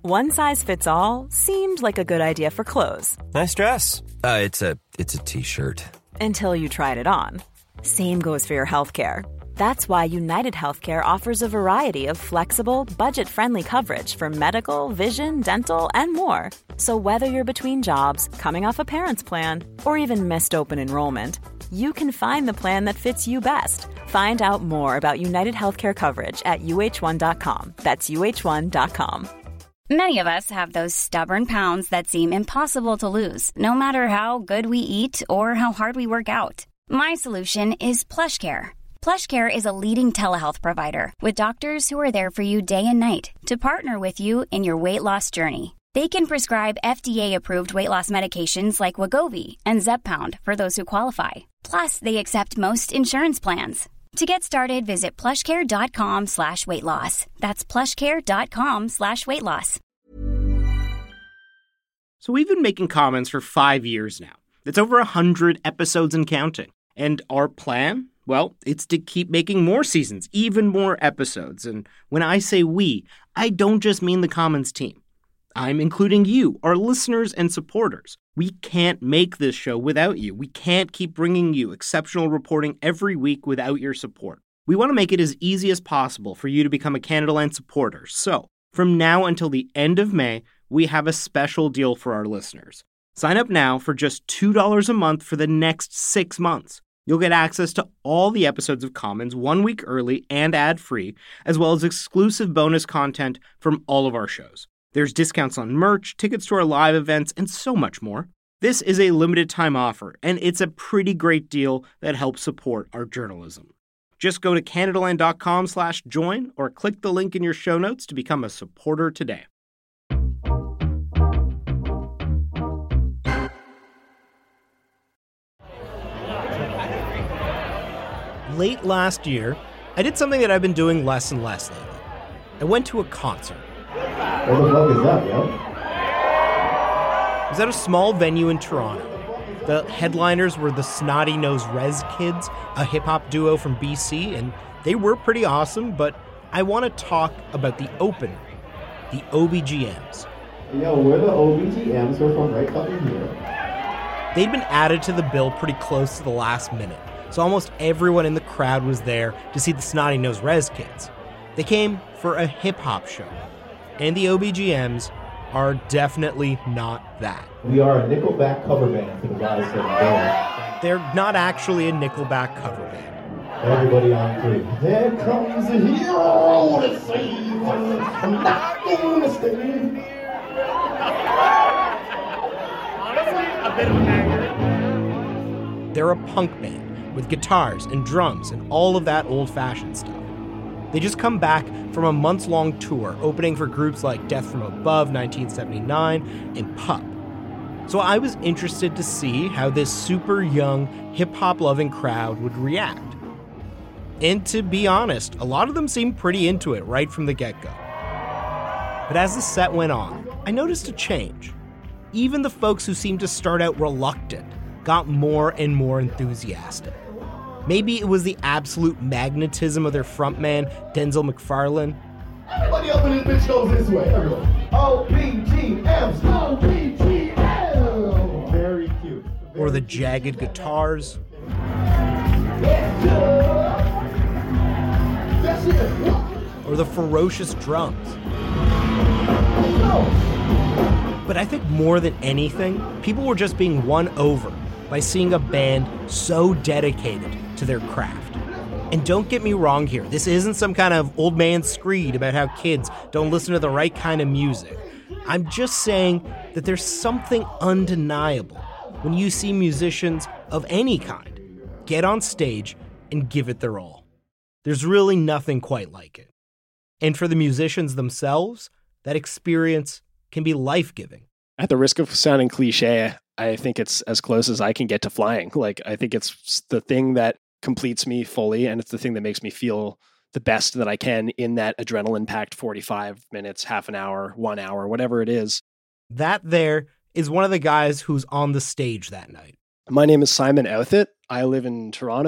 One size fits all seemed like a good idea for clothes. Nice dress. It's a t-shirt. Until you tried it on. Same goes for your healthcare. That's why United Healthcare offers a variety of flexible, budget-friendly coverage for medical, vision, dental, and more. So whether you're between jobs, coming off a parent's plan, or even missed open enrollment, you can find the plan that fits you best. Find out more about United Healthcare coverage at uh1.com. That's uh1.com. Many of us have those stubborn pounds that seem impossible to lose, no matter how good we eat or how hard we work out. My solution is PlushCare. PlushCare is a leading telehealth provider with doctors who are there for you day and night to partner with you in your weight loss journey. They can prescribe FDA-approved weight loss medications like Wegovy and Zepbound for those who qualify. Plus, they accept most insurance plans. To get started, visit plushcare.com/weightloss. That's plushcare.com/weightloss. So we've been making comments for 5 years now. It's over 100 episodes and counting. And our plan? Well, it's to keep making more seasons, even more episodes. And when I say we, I don't just mean the Commons team. I'm including you, our listeners and supporters. We can't make this show without you. We can't keep bringing you exceptional reporting every week without your support. We want to make it as easy as possible for you to become a Canadaland supporter. So, from now until the end of May, we have a special deal for our listeners. Sign up now for just $2 a month for the next 6 months. You'll get access to all the episodes of Commons 1 week early and ad-free, as well as exclusive bonus content from all of our shows. There's discounts on merch, tickets to our live events, and so much more. This is a limited time offer, and it's a pretty great deal that helps support our journalism. Just go to Canadaland.com/join or click the link in your show notes to become a supporter today. Late last year, I did something that I've been doing less and less lately. I went to a concert. What the fuck is that, yo? It was at a small venue in Toronto. The headliners were the Snotty Nose Rez Kids, a hip-hop duo from BC, and they were pretty awesome, but I want to talk about the opener, the OBGMs. Yo, we're the OBGMs, we're from right fucking here. They'd been added to the bill pretty close to the last minute, so almost everyone in the crowd was there to see the Snotty Nose Rez Kids. They came for a hip-hop show, and the OBGMs are definitely not that. We are a Nickelback cover band for the guys that are there. They're not actually a Nickelback cover band. Everybody on three. There comes a hero to save us. I'm not gonna stay. Honestly, a bit of a banger. They're a punk band with guitars and drums and all of that old-fashioned stuff. They just come back from a months-long tour, opening for groups like Death from Above, 1979, and Pup. So I was interested to see how this super young, hip-hop-loving crowd would react. And to be honest, a lot of them seemed pretty into it right from the get-go. But as the set went on, I noticed a change. Even the folks who seemed to start out reluctant got more and more enthusiastic. Maybe it was the absolute magnetism of their frontman, Denzel McFarlane. Everybody up in this bitch goes this way. Everyone. OBGMs. OBGMs. Very cute. Or the jagged guitars. Or the ferocious drums. But I think more than anything, people were just being won over by seeing a band so dedicated to their craft. And don't get me wrong here, this isn't some kind of old man screed about how kids don't listen to the right kind of music. I'm just saying that there's something undeniable when you see musicians of any kind get on stage and give it their all. There's really nothing quite like it. And for the musicians themselves, that experience can be life-giving. At the risk of sounding cliche, I think it's as close as I can get to flying. Like, I think it's the thing that completes me fully, and it's the thing that makes me feel the best that I can in that adrenaline-packed 45 minutes, half an hour, 1 hour, whatever it is. That there is one of the guys who's on the stage that night. My name is Simon Outhitt. I live in Toronto.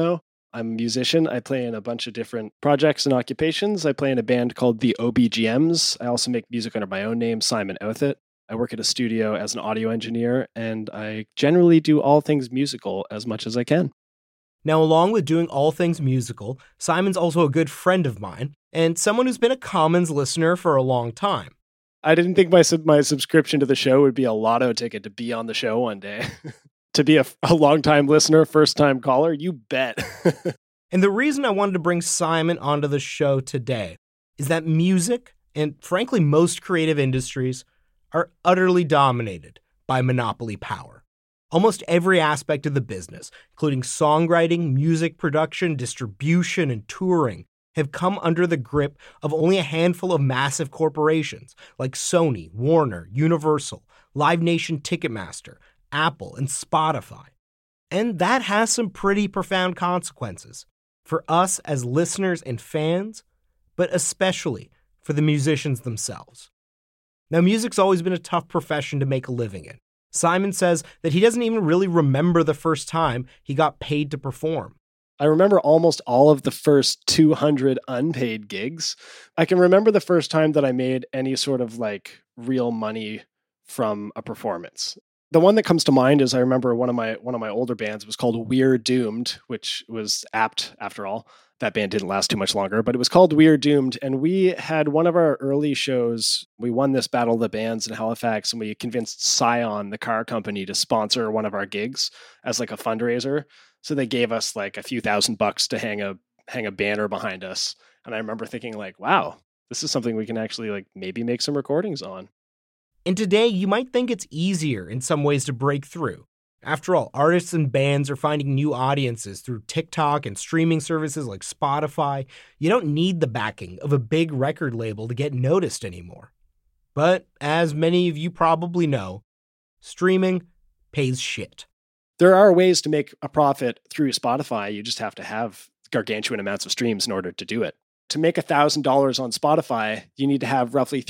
I'm a musician. I play in a bunch of different projects and occupations. I play in a band called the OBGMs. I also make music under my own name, Simon Outhit. I work at a studio as an audio engineer, and I generally do all things musical as much as I can. Now, along with doing all things musical, Simon's also a good friend of mine and someone who's been a Commons listener for a long time. I didn't think my subscription to the show would be a lotto ticket to be on the show one day. To be a long-time listener, first-time caller, you bet. And the reason I wanted to bring Simon onto the show today is that music, and frankly most creative industries, are utterly dominated by monopoly power. Almost every aspect of the business, including songwriting, music production, distribution, and touring, have come under the grip of only a handful of massive corporations like Sony, Warner, Universal, Live Nation, Ticketmaster, Apple, and Spotify. And that has some pretty profound consequences for us as listeners and fans, but especially for the musicians themselves. Now, music's always been a tough profession to make a living in. Simon says that he doesn't even really remember the first time he got paid to perform. I remember almost all of the first 200 unpaid gigs. I can remember the first time that I made any sort of like real money from a performance. The one that comes to mind is I remember one of my older bands was called We're Doomed, which was apt after all. That band didn't last too much longer, but it was called We're Doomed. And we had one of our early shows. We won this Battle of the Bands in Halifax, and we convinced Scion, the car company, to sponsor one of our gigs as like a fundraiser. So they gave us like a few $1,000 to hang a banner behind us. And I remember thinking like, wow, this is something we can actually like maybe make some recordings on. And today you might think it's easier in some ways to break through. After all, artists and bands are finding new audiences through TikTok and streaming services like Spotify. You don't need the backing of a big record label to get noticed anymore. But as many of you probably know, streaming pays shit. There are ways to make a profit through Spotify. You just have to have gargantuan amounts of streams in order to do it. To make $1,000 on Spotify, you need to have roughly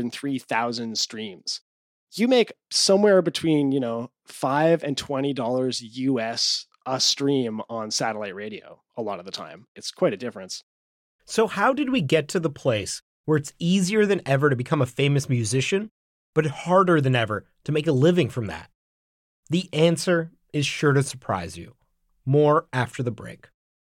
303,000 streams. You make somewhere between, $5 and $20 US a stream on satellite radio a lot of the time. It's quite a difference. So how did we get to the place where it's easier than ever to become a famous musician, but harder than ever to make a living from that? The answer is sure to surprise you. More after the break.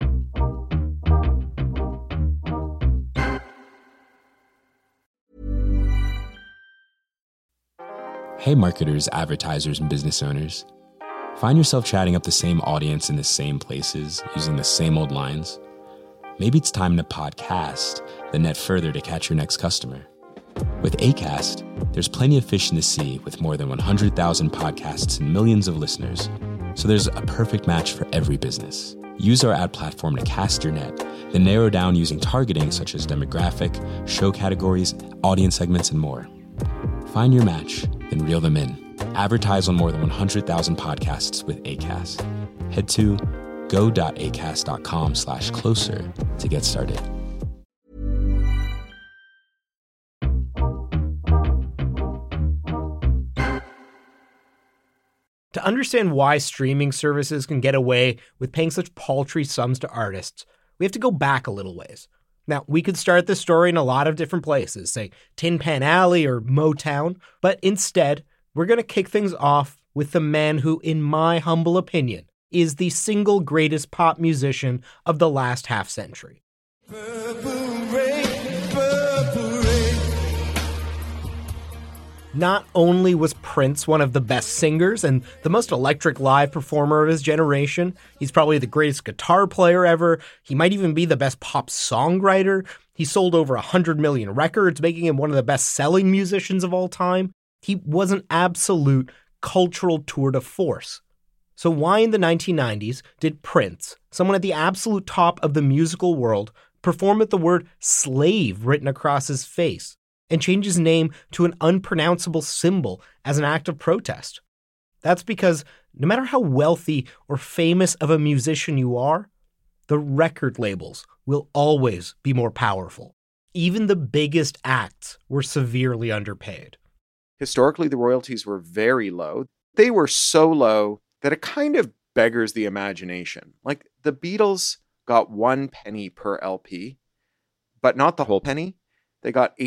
Hey marketers, advertisers, and business owners. Find yourself chatting up the same audience in the same places, using the same old lines? Maybe it's time to podcast the net further to catch your next customer. With Acast, there's plenty of fish in the sea with more than 100,000 podcasts and millions of listeners. So there's a perfect match for every business. Use our ad platform to cast your net, then narrow down using targeting such as demographic, show categories, audience segments, and more. Find your match, then reel them in. Advertise on more than 100,000 podcasts with Acast. Head to go.acast.com/closer to get started. To understand why streaming services can get away with paying such paltry sums to artists, we have to go back a little ways. Now, we could start this story in a lot of different places, say Tin Pan Alley or Motown, but instead, we're going to kick things off with the man who, in my humble opinion, is the single greatest pop musician of the last half century. Not only was Prince one of the best singers and the most electric live performer of his generation, he's probably the greatest guitar player ever. He might even be the best pop songwriter. He sold over 100 million records, making him one of the best-selling musicians of all time. He was an absolute cultural tour de force. So why in the 1990s did Prince, someone at the absolute top of the musical world, perform with the word slave written across his face and change his name to an unpronounceable symbol as an act of protest? That's because no matter how wealthy or famous of a musician you are, the record labels will always be more powerful. Even the biggest acts were severely underpaid. Historically, the royalties were very low. They were so low that it kind of beggars the imagination. Like, the Beatles got 1 penny per LP, but not the whole penny. They got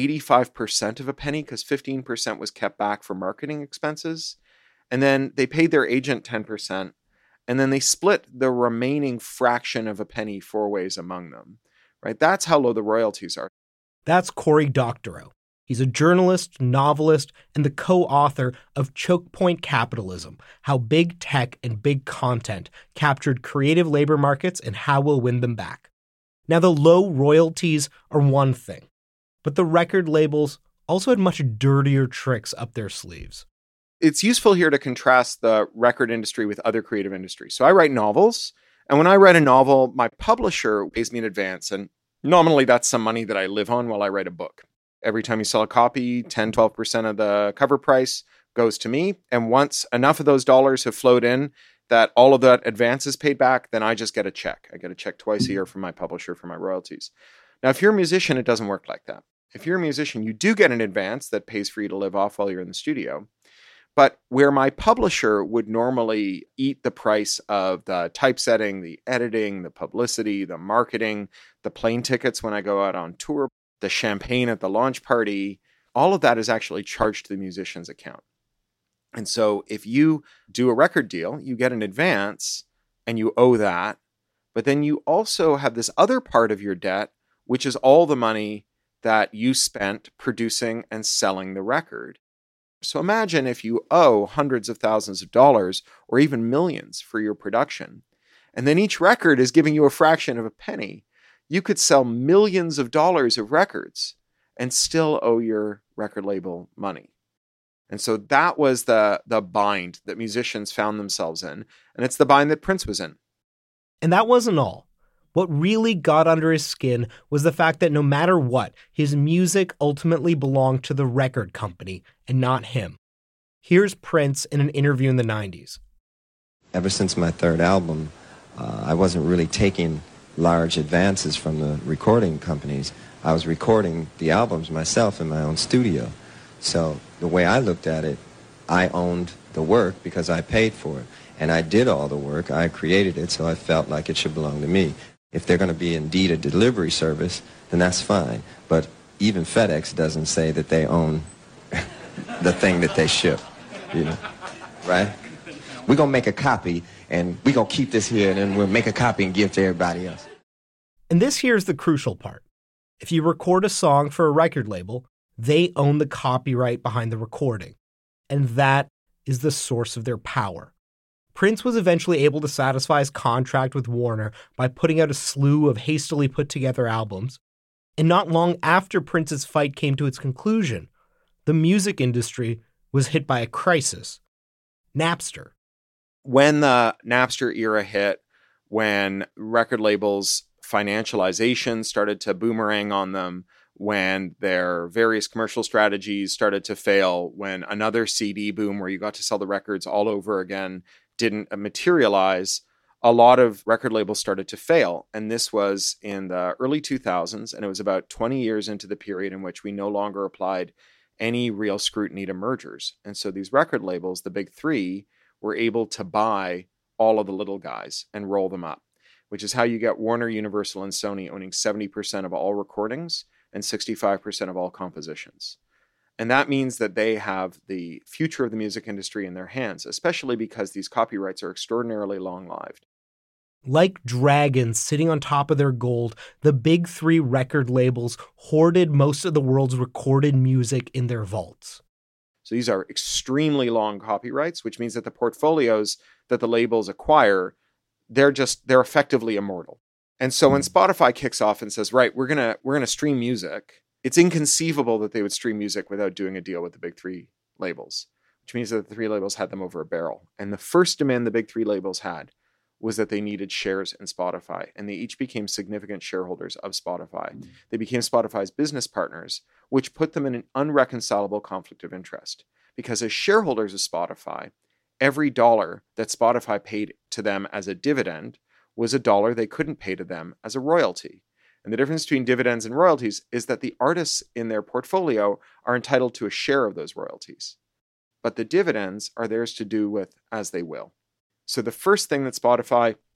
85% of a penny because 15% was kept back for marketing expenses. And then they paid their agent 10%. And then they split the remaining fraction of a penny 4 ways among them, right? That's how low the royalties are. That's Cory Doctorow. He's a journalist, novelist, and the co-author of Choke Point Capitalism, How Big Tech and Big Content Captured Creative Labor Markets and How We'll Win Them Back. Now, the low royalties are one thing, but the record labels also had much dirtier tricks up their sleeves. It's useful here to contrast the record industry with other creative industries. So I write novels, and when I write a novel, my publisher pays me in advance, and nominally that's some money that I live on while I write a book. Every time you sell a copy, 10, 12% of the cover price goes to me. And once enough of those dollars have flowed in that all of that advance is paid back, then I just get a check. I get a check twice a year from my publisher for my royalties. Now, if you're a musician, it doesn't work like that. If you're a musician, you do get an advance that pays for you to live off while you're in the studio. But where my publisher would normally eat the price of the typesetting, the editing, the publicity, the marketing, the plane tickets when I go out on tour, the champagne at the launch party, all of that is actually charged to the musician's account. And so if you do a record deal, you get an advance and you owe that. But then you also have this other part of your debt, which is all the money that you spent producing and selling the record. So imagine if you owe hundreds of thousands of dollars or even millions for your production, and then each record is giving you a fraction of a penny. You could sell millions of dollars of records and still owe your record label money. And so that was the bind that musicians found themselves in. And it's the bind that Prince was in. And that wasn't all. What really got under his skin was the fact that no matter what, his music ultimately belonged to the record company and not him. Here's Prince in an interview in the 90s. Ever since my third album, I wasn't really taking large advances from the recording companies. I was recording the albums myself in my own studio. So the way I looked at it, I owned the work because I paid for it. And I did all the work. I created it, so I felt like it should belong to me. If they're going to be indeed a delivery service, then that's fine. But even FedEx doesn't say that they own the thing that they ship, you know, right? We're going to make a copy, and we're going to keep this here, and then we'll make a copy and give it to everybody else. And this here's the crucial part. If you record a song for a record label, they own the copyright behind the recording. And that is the source of their power. Prince was eventually able to satisfy his contract with Warner by putting out a slew of hastily put together albums. And not long after Prince's fight came to its conclusion, the music industry was hit by a crisis. Napster. When the Napster era hit, when record labels' financialization started to boomerang on them, when their various commercial strategies started to fail, when another CD boom where you got to sell the records all over again didn't materialize, a lot of record labels started to fail. And this was in the early 2000s, and it was about 20 years into the period in which we no longer applied any real scrutiny to mergers. And so these record labels, the big three, were able to buy all of the little guys and roll them up, which is how you get Warner, Universal, and Sony owning 70% of all recordings and 65% of all compositions. And that means that they have the future of the music industry in their hands, especially because these copyrights are extraordinarily long-lived. Like dragons sitting on top of their gold, the big three record labels hoarded most of the world's recorded music in their vaults. So these are extremely long copyrights, which means that the portfolios that the labels acquire, they're effectively immortal. And so when Spotify kicks off and says, right, we're gonna stream music, it's inconceivable that they would stream music without doing a deal with the big three labels, which means that the three labels had them over a barrel. And the first demand the big three labels had was that they needed shares in Spotify, and they each became significant shareholders of Spotify. They became Spotify's business partners, which put them in an unreconcilable conflict of interest. Because as shareholders of Spotify, every dollar that Spotify paid to them as a dividend was a dollar they couldn't pay to them as a royalty. And the difference between dividends and royalties is that the artists in their portfolio are entitled to a share of those royalties. But the dividends are theirs to do with as they will. So the first thing that Spotify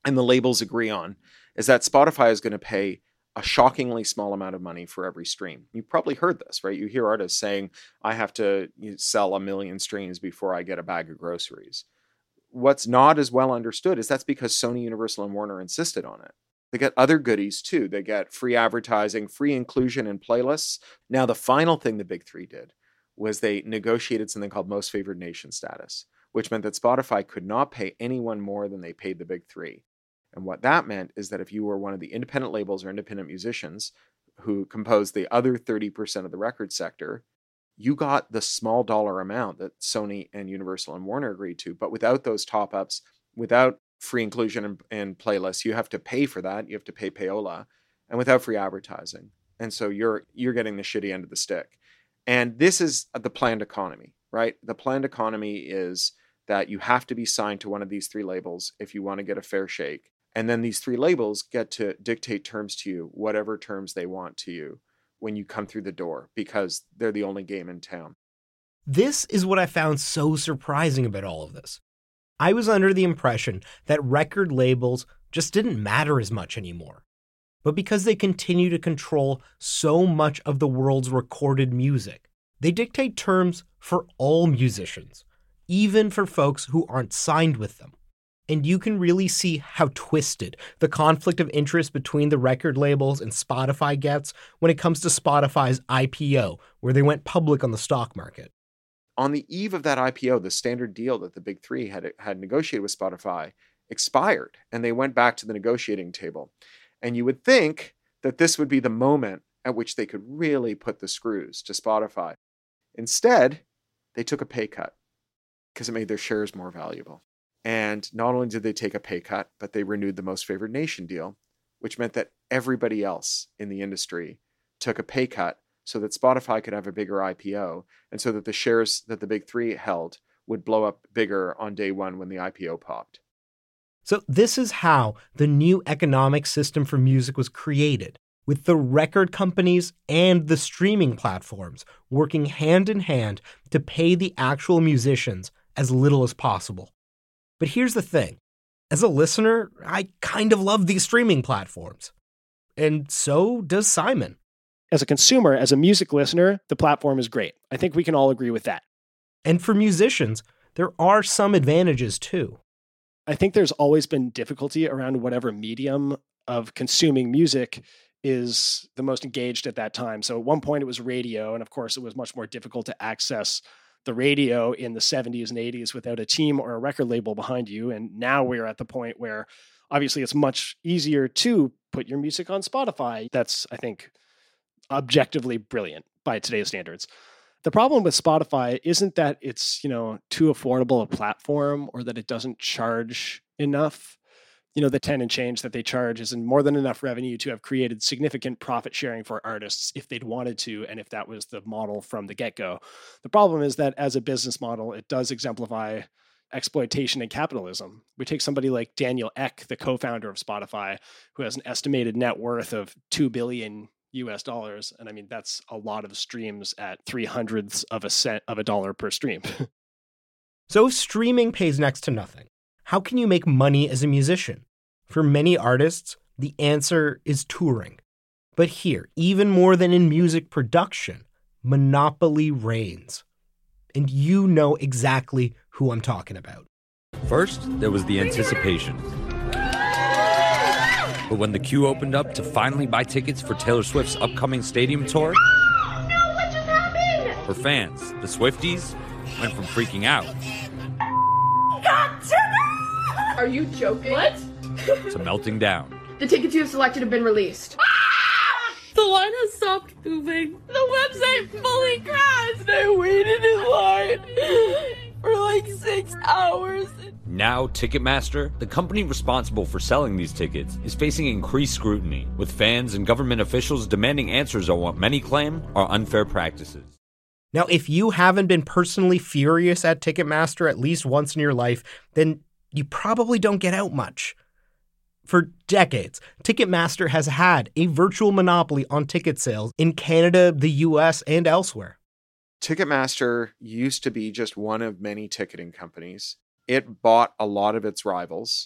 and the labels agree on is that Spotify is going to pay a shockingly small amount of money for every stream. You've probably heard this, right? You hear artists saying, I have to sell 1 million streams before I get a bag of groceries. What's not as well understood is that's because Sony, Universal, and Warner insisted on it. They get other goodies too. They get free advertising, free inclusion in playlists. Now, the final thing the big three did was they negotiated something called most favored nation status, which meant that Spotify could not pay anyone more than they paid the big three. And what that meant is that if you were one of the independent labels or independent musicians who composed the other 30% of the record sector, you got the small dollar amount that Sony and Universal and Warner agreed to. But without those top-ups, without free inclusion in playlists, you have to pay for that. You have to pay payola, and without free advertising. And so you're getting the shitty end of the stick. And this is the planned economy, right? The planned economy is that you have to be signed to one of these three labels if you want to get a fair shake. And then these three labels get to dictate terms to you, whatever terms they want to you when you come through the door, because they're the only game in town. This is what I found so surprising about all of this. I was under the impression that record labels just didn't matter as much anymore. But because they continue to control so much of the world's recorded music, they dictate terms for all musicians, even for folks who aren't signed with them. And you can really see how twisted the conflict of interest between the record labels and Spotify gets when it comes to Spotify's IPO, where they went public on the stock market. On the eve of that IPO, the standard deal that the big three had negotiated with Spotify expired, and they went back to the negotiating table. And you would think that this would be the moment at which they could really put the screws to Spotify. Instead, they took a pay cut because it made their shares more valuable. And not only did they take a pay cut, but they renewed the most favored nation deal, which meant that everybody else in the industry took a pay cut so that Spotify could have a bigger IPO, and so that the shares that the big three held would blow up bigger on day one when the IPO popped. So this is how the new economic system for music was created, with the record companies and the streaming platforms working hand in hand to pay the actual musicians as little as possible. But here's the thing. As a listener, I kind of love these streaming platforms. And so does Simon. As a consumer, as a music listener, the platform is great. I think we can all agree with that. And for musicians, there are some advantages too. I think there's always been difficulty around whatever medium of consuming music is the most engaged at that time. So at one point it was radio, and of course it was much more difficult to access the radio in the 70s and 80s without a team or a record label behind you. And now we're at the point where obviously it's much easier to put your music on Spotify. That's, I think, objectively brilliant by today's standards. The problem with Spotify isn't that it's, too affordable a platform or that it doesn't charge enough. The 10 and change that they charge isn't more than enough revenue to have created significant profit sharing for artists if they'd wanted to, and if that was the model from the get-go. The problem is that as a business model, it does exemplify exploitation and capitalism. We take somebody like Daniel Ek, the co-founder of Spotify, who has an estimated net worth of $2 billion US dollars. And I mean, that's a lot of streams at 0.03 of a cent of a dollar per stream. So if streaming pays next to nothing, how can you make money as a musician? For many artists, the answer is touring. But here, even more than in music production, monopoly reigns. And you know exactly who I'm talking about. First, there was the anticipation. But when the queue opened up to finally buy tickets for Taylor Swift's upcoming stadium tour, oh, no, what just happened? Her fans, the Swifties, went from freaking out Are you joking? What? to melting down. The tickets you have selected have been released. The line has stopped moving. The website fully crashed. I waited in line for like 6 hours. Now, Ticketmaster, the company responsible for selling these tickets, is facing increased scrutiny, with fans and government officials demanding answers on what many claim are unfair practices. Now, if you haven't been personally furious at Ticketmaster at least once in your life, then you probably don't get out much. For decades, Ticketmaster has had a virtual monopoly on ticket sales in Canada, the US, and elsewhere. Ticketmaster used to be just one of many ticketing companies. It bought a lot of its rivals.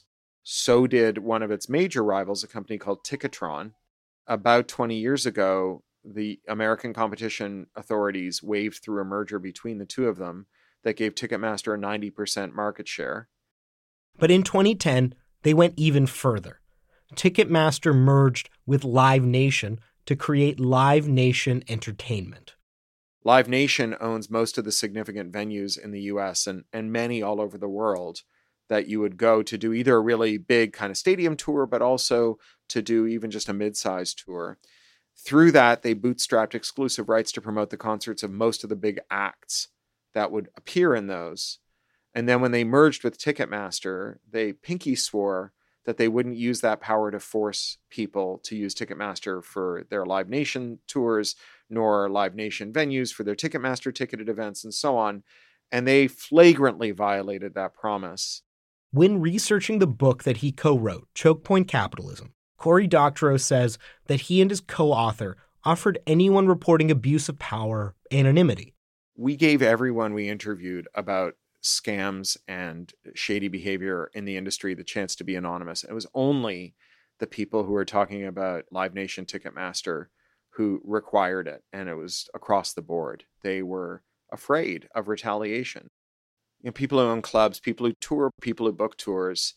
So did one of its major rivals, a company called Ticketron. About 20 years ago, the American competition authorities waved through a merger between the two of them that gave Ticketmaster a 90% market share. But in 2010, they went even further. Ticketmaster merged with Live Nation to create Live Nation Entertainment. Live Nation owns most of the significant venues in the US and many all over the world that you would go to do either a really big kind of stadium tour, but also to do even just a mid-sized tour. Through that, they bootstrapped exclusive rights to promote the concerts of most of the big acts that would appear in those. And then when they merged with Ticketmaster, they pinky swore that they wouldn't use that power to force people to use Ticketmaster for their Live Nation tours, nor Live Nation venues for their Ticketmaster ticketed events and so on. And they flagrantly violated that promise. When researching the book that he co-wrote, Choke Point Capitalism, Cory Doctorow says that he and his co-author offered anyone reporting abuse of power anonymity. We gave everyone we interviewed about scams and shady behavior in the industry the chance to be anonymous. It was only the people who were talking about Live Nation Ticketmaster who required it, and it was across the board. They were afraid of retaliation. You know, people who own clubs, people who tour, people who book tours,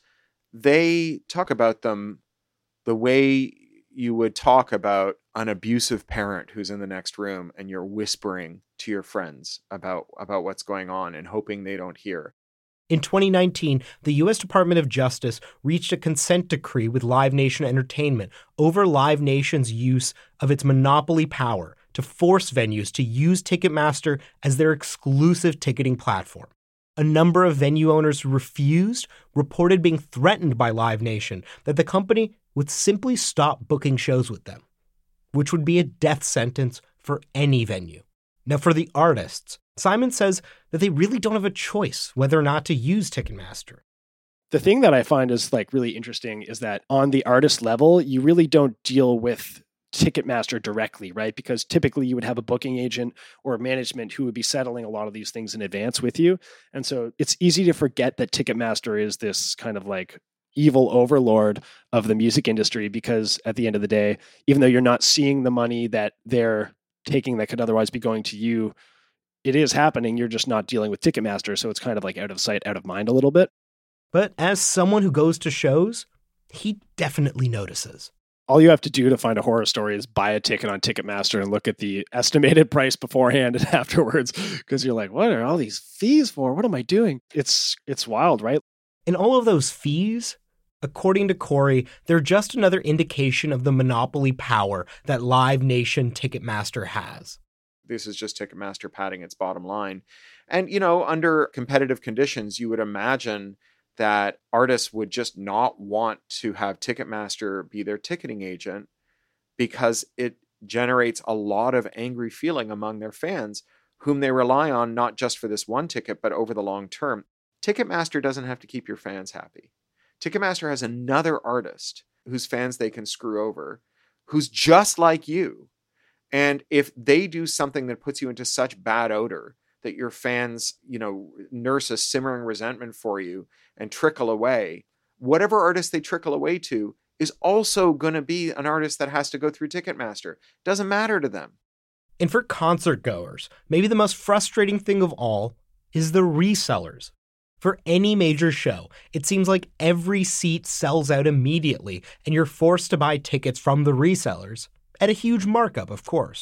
they talk about them the way you would talk about an abusive parent who's in the next room and you're whispering to your friends about what's going on and hoping they don't hear. In 2019, the U.S. Department of Justice reached a consent decree with Live Nation Entertainment over Live Nation's use of its monopoly power to force venues to use Ticketmaster as their exclusive ticketing platform. A number of venue owners who refused reported being threatened by Live Nation that the company would simply stop booking shows with them, which would be a death sentence for any venue. Now, for the artists, Simon says that they really don't have a choice whether or not to use Ticketmaster. The thing that I find is really interesting is that on the artist level, you really don't deal with Ticketmaster directly, right? Because typically you would have a booking agent or a management who would be settling a lot of these things in advance with you. And so it's easy to forget that Ticketmaster is this kind of evil overlord of the music industry, because at the end of the day, even though you're not seeing the money that they're taking that could otherwise be going to you, it is happening. You're just not dealing with Ticketmaster. So it's kind of out of sight, out of mind a little bit. But as someone who goes to shows, he definitely notices. All you have to do to find a horror story is buy a ticket on Ticketmaster and look at the estimated price beforehand and afterwards, because you're like, what are all these fees for? What am I doing? It's wild, right? And all of those fees, according to Cory, they're just another indication of the monopoly power that Live Nation Ticketmaster has. This is just Ticketmaster padding its bottom line. And, under competitive conditions, you would imagine that artists would just not want to have Ticketmaster be their ticketing agent because it generates a lot of angry feeling among their fans, whom they rely on not just for this one ticket, but over the long term. Ticketmaster doesn't have to keep your fans happy. Ticketmaster has another artist whose fans they can screw over, who's just like you. And if they do something that puts you into such bad odor that your fans, nurse a simmering resentment for you and trickle away, whatever artist they trickle away to is also going to be an artist that has to go through Ticketmaster. Doesn't matter to them. And for concert goers, maybe the most frustrating thing of all is the resellers. For any major show, it seems like every seat sells out immediately, and you're forced to buy tickets from the resellers, at a huge markup, of course.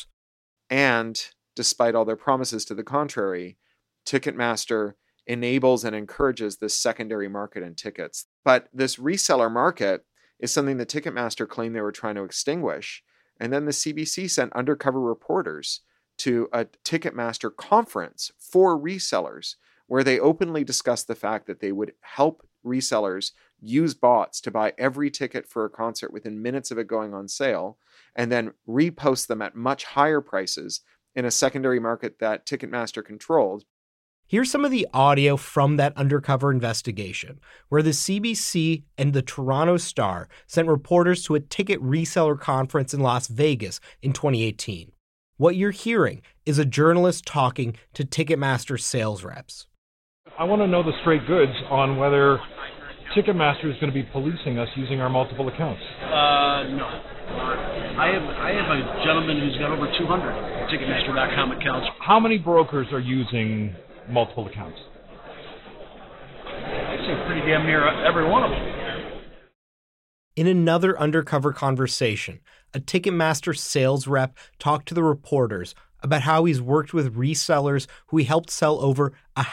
And despite all their promises to the contrary, Ticketmaster enables and encourages this secondary market in tickets. But this reseller market is something that Ticketmaster claimed they were trying to extinguish. And then the CBC sent undercover reporters to a Ticketmaster conference for resellers, where they openly discussed the fact that they would help resellers use bots to buy every ticket for a concert within minutes of it going on sale, and then repost them at much higher prices in a secondary market that Ticketmaster controlled. Here's some of the audio from that undercover investigation, where the CBC and the Toronto Star sent reporters to a ticket reseller conference in Las Vegas in 2018. What you're hearing is a journalist talking to Ticketmaster sales reps. I want to know the straight goods on whether Ticketmaster is going to be policing us using our multiple accounts. No. I have a gentleman who's got over 200 Ticketmaster.com accounts. How many brokers are using multiple accounts? I'd say pretty damn near every one of them. In another undercover conversation, a Ticketmaster sales rep talked to the reporters about how he's worked with resellers who he helped sell over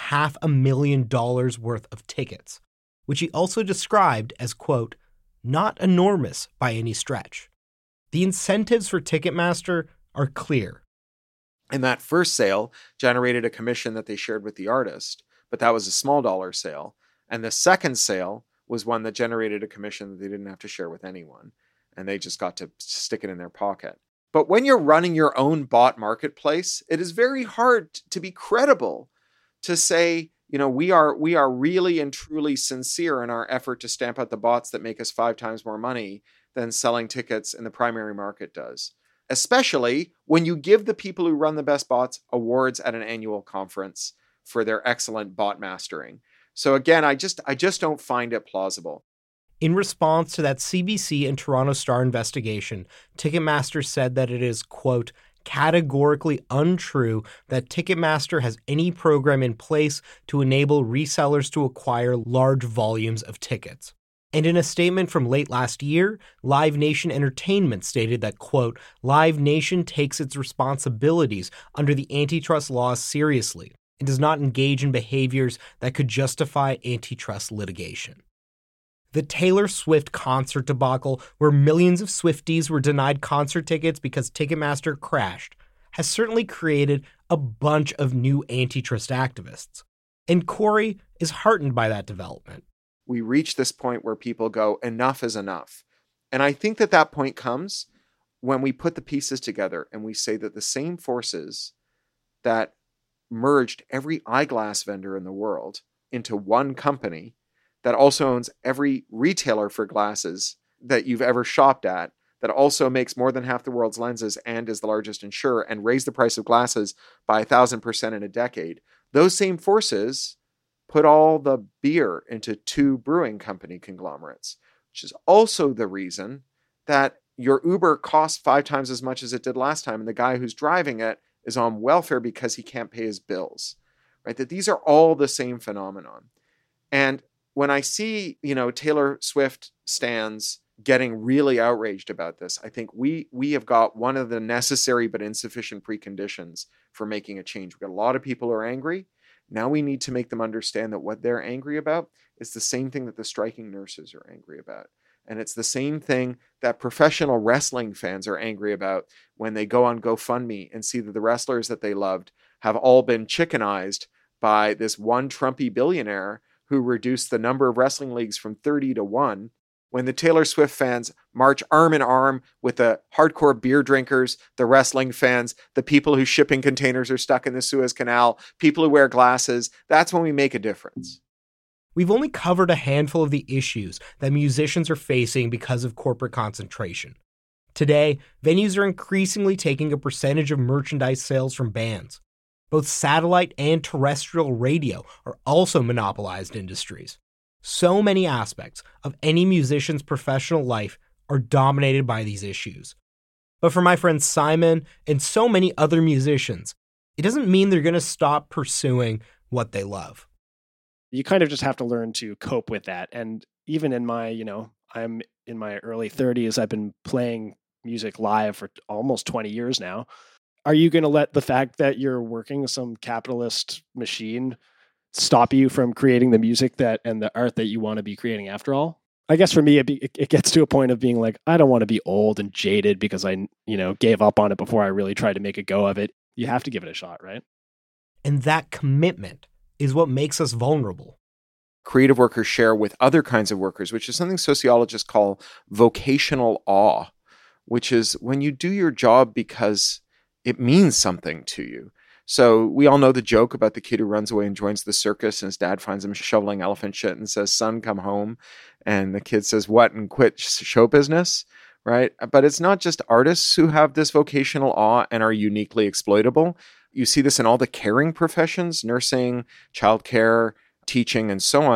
$500,000 worth of tickets, which he also described as, quote, not enormous by any stretch. The incentives for Ticketmaster are clear. And that first sale generated a commission that they shared with the artist, but that was a small dollar sale. And the second sale was one that generated a commission that they didn't have to share with anyone, and they just got to stick it in their pocket. But when you're running your own bot marketplace, it is very hard to be credible to say, you know, we are really and truly sincere in our effort to stamp out the bots that make us 5 times more money than selling tickets in the primary market does. Especially when you give the people who run the best bots awards at an annual conference for their excellent bot mastering. So again, I just don't find it plausible. In response to that CBC and Toronto Star investigation, Ticketmaster said that it is, quote, categorically untrue that Ticketmaster has any program in place to enable resellers to acquire large volumes of tickets. And in a statement from late last year, Live Nation Entertainment stated that, quote, Live Nation takes its responsibilities under the antitrust laws seriously and does not engage in behaviors that could justify antitrust litigation. The Taylor Swift concert debacle, where millions of Swifties were denied concert tickets because Ticketmaster crashed, has certainly created a bunch of new antitrust activists. And Corey is heartened by that development. We reach this point where people go, enough is enough. And I think that point comes when we put the pieces together and we say that the same forces that merged every eyeglass vendor in the world into one company that also owns every retailer for glasses that you've ever shopped at, that also makes more than half the world's lenses and is the largest insurer and raised the price of glasses by 1,000% in a decade. Those same forces put all the beer into 2 brewing company conglomerates, which is also the reason that your Uber costs 5 times as much as it did last time, and the guy who's driving it is on welfare because he can't pay his bills, right? That these are all the same phenomenon. And when I see, Taylor Swift stans getting really outraged about this, I think we have got one of the necessary but insufficient preconditions for making a change. We've got a lot of people who are angry. Now we need to make them understand that what they're angry about is the same thing that the striking nurses are angry about. And it's the same thing that professional wrestling fans are angry about when they go on GoFundMe and see that the wrestlers that they loved have all been chickenized by this one Trumpy billionaire who reduced the number of wrestling leagues from 30 to 1. When the Taylor Swift fans march arm in arm with the hardcore beer drinkers, the wrestling fans, the people whose shipping containers are stuck in the Suez Canal, people who wear glasses, that's when we make a difference. We've only covered a handful of the issues that musicians are facing because of corporate concentration. Today, venues are increasingly taking a percentage of merchandise sales from bands. Both satellite and terrestrial radio are also monopolized industries. So many aspects of any musician's professional life are dominated by these issues. But for my friend Simon and so many other musicians, it doesn't mean they're going to stop pursuing what they love. You kind of just have to learn to cope with that. And even in my, I'm in my early 30s, I've been playing music live for almost 20 years now. Are you going to let the fact that you're working some capitalist machine stop you from creating the music and the art that you want to be creating after all? I guess for me, it gets to a point of being like, I don't want to be old and jaded because I, gave up on it before I really tried to make a go of it. You have to give it a shot, right? And that commitment is what makes us vulnerable. Creative workers share with other kinds of workers, which is something sociologists call vocational awe, which is when you do your job because it means something to you. So we all know the joke about the kid who runs away and joins the circus and his dad finds him shoveling elephant shit and says, son, come home. And the kid says, what? And quit show business, right? But it's not just artists who have this vocational awe and are uniquely exploitable. You see this in all the caring professions, nursing, childcare, teaching, and so on.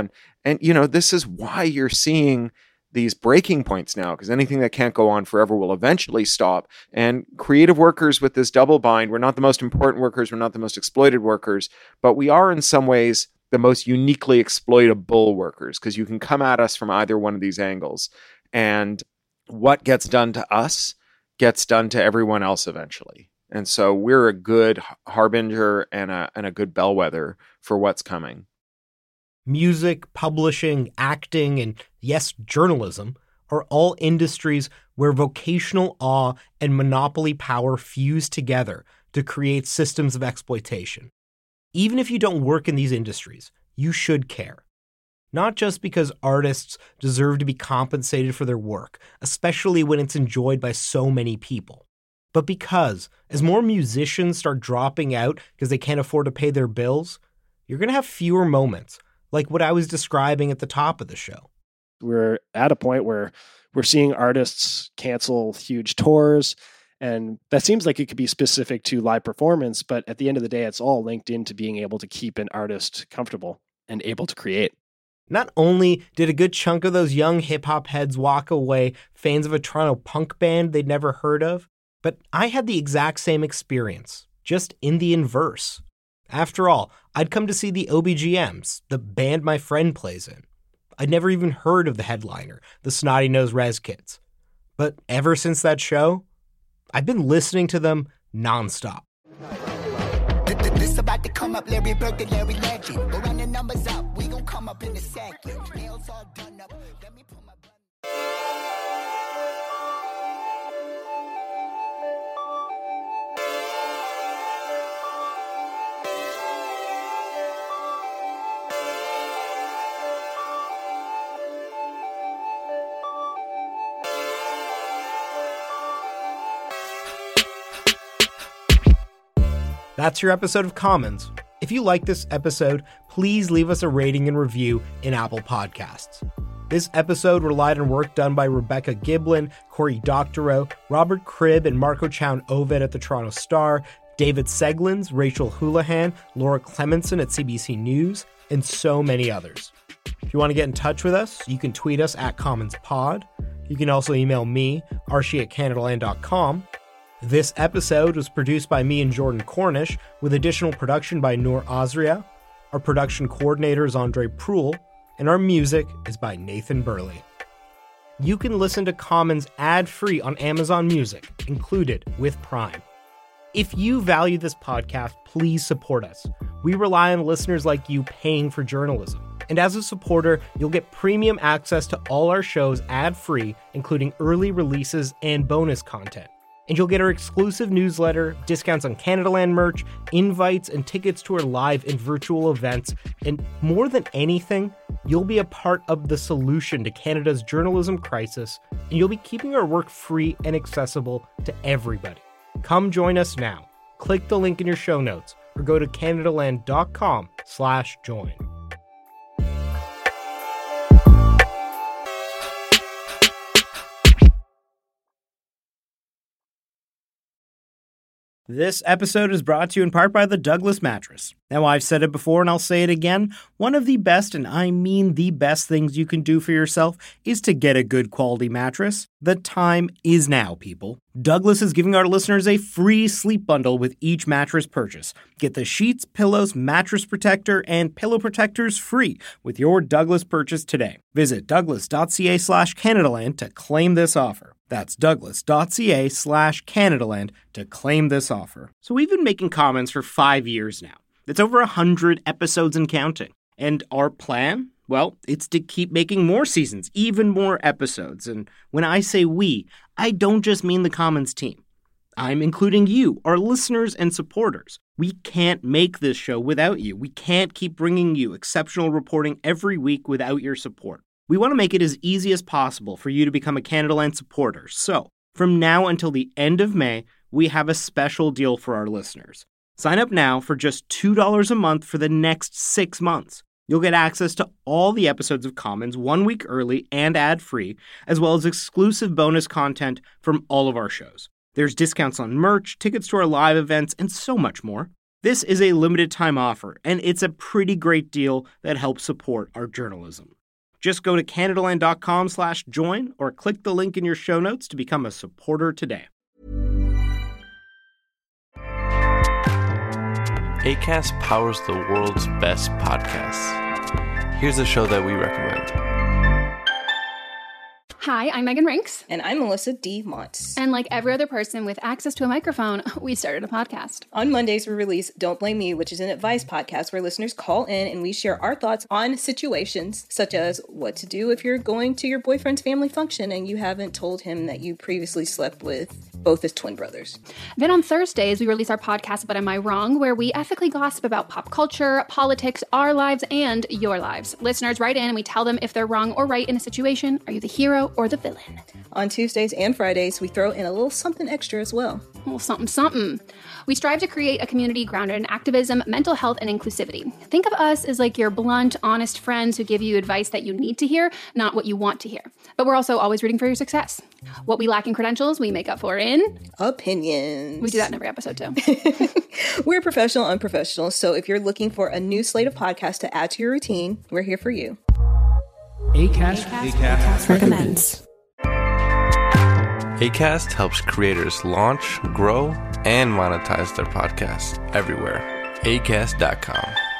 And, this is why you're seeing these breaking points now, because anything that can't go on forever will eventually stop. And creative workers with this double bind, we're not the most important workers, we're not the most exploited workers, but we are in some ways the most uniquely exploitable workers, because you can come at us from either one of these angles. And what gets done to us gets done to everyone else eventually. And so we're a good harbinger and a good bellwether for what's coming. Music, publishing, acting, and yes, journalism are all industries where vocational awe and monopoly power fuse together to create systems of exploitation. Even if you don't work in these industries, you should care. Not just because artists deserve to be compensated for their work, especially when it's enjoyed by so many people, but because as more musicians start dropping out because they can't afford to pay their bills, you're going to have fewer moments like what I was describing at the top of the show. We're at a point where we're seeing artists cancel huge tours, and that seems like it could be specific to live performance, but at the end of the day, it's all linked into being able to keep an artist comfortable and able to create. Not only did a good chunk of those young hip-hop heads walk away fans of a Toronto punk band they'd never heard of, but I had the exact same experience, just in the inverse. After all, I'd come to see the OBGMs, the band my friend plays in. I'd never even heard of the headliner, the Snotty Nose Rez Kids. But ever since that show, I've been listening to them nonstop. This about to come up, Larry Bird, the Larry Legend. Go run the numbers up, we gon' come up in a second. Nails all done up, let me put my That's your episode of Commons. If you like this episode, please leave us a rating and review in Apple Podcasts. This episode relied on work done by Rebecca Giblin, Corey Doctorow, Robert Cribb and Marco Chown-Ovid at the Toronto Star, David Seglins, Rachel Houlihan, Laura Clemenson at CBC News, and so many others. If you want to get in touch with us, you can tweet us at CommonsPod. You can also email me, archie@canadaland.com. This episode was produced by me and Jordan Cornish, with additional production by Noor Azria. Our production coordinator is Andre Proul, and our music is by Nathan Burley. You can listen to Commons ad-free on Amazon Music, included with Prime. If you value this podcast, please support us. We rely on listeners like you paying for journalism. And as a supporter, you'll get premium access to all our shows ad-free, including early releases and bonus content. And you'll get our exclusive newsletter, discounts on Canadaland merch, invites, and tickets to our live and virtual events. And more than anything, you'll be a part of the solution to Canada's journalism crisis, and you'll be keeping our work free and accessible to everybody. Come join us now. Click the link in your show notes or go to canadaland.com/join. This episode is brought to you in part by the Douglas Mattress. Now, I've said it before and I'll say it again. One of the best, and I mean the best things you can do for yourself is to get a good quality mattress. The time is now, people. Douglas is giving our listeners a free sleep bundle with each mattress purchase. Get the sheets, pillows, mattress protector, and pillow protectors free with your Douglas purchase today. Visit douglas.ca/Canadaland to claim this offer. That's douglas.ca/Canadaland to claim this offer. So we've been making Commons for 5 years now. It's over 100 episodes and counting. And our plan? Well, it's to keep making more seasons, even more episodes. And when I say we, I don't just mean the Commons team. I'm including you, our listeners and supporters. We can't make this show without you. We can't keep bringing you exceptional reporting every week without your support. We want to make it as easy as possible for you to become a Canadaland supporter. So, from now until the end of May, we have a special deal for our listeners. Sign up now for just $2 a month for the next 6 months. You'll get access to all the episodes of Commons 1 week early and ad-free, as well as exclusive bonus content from all of our shows. There's discounts on merch, tickets to our live events, and so much more. This is a limited time offer, and it's a pretty great deal that helps support our journalism. Just go to Canadaland.com/join or click the link in your show notes to become a supporter today. Acast powers the world's best podcasts. Here's a show that we recommend. Hi, I'm Megan Rinks. And I'm Melissa D. Montz. And like every other person with access to a microphone, we started a podcast. On Mondays, we release Don't Blame Me, which is an advice podcast where listeners call in and we share our thoughts on situations such as what to do if you're going to your boyfriend's family function and you haven't told him that you previously slept with both his twin brothers. Then on Thursdays, we release our podcast, But Am I Wrong?, where we ethically gossip about pop culture, politics, our lives, and your lives. Listeners write in and we tell them if they're wrong or right in a situation. Are you the hero or the villain? On Tuesdays and Fridays, we throw in a little something extra as well. A little something. We strive to create a community grounded in activism, mental health, and inclusivity. Think of us as like your blunt, honest friends who give you advice that you need to hear, not what you want to hear. But we're also always rooting for your success. What we lack in credentials, we make up for in opinions. We do that in every episode too. We're professional, unprofessional, so if you're looking for a new slate of podcasts to add to your routine, we're here for you. Acast recommends. Acast helps creators launch, grow, and monetize their podcasts everywhere. Acast.com.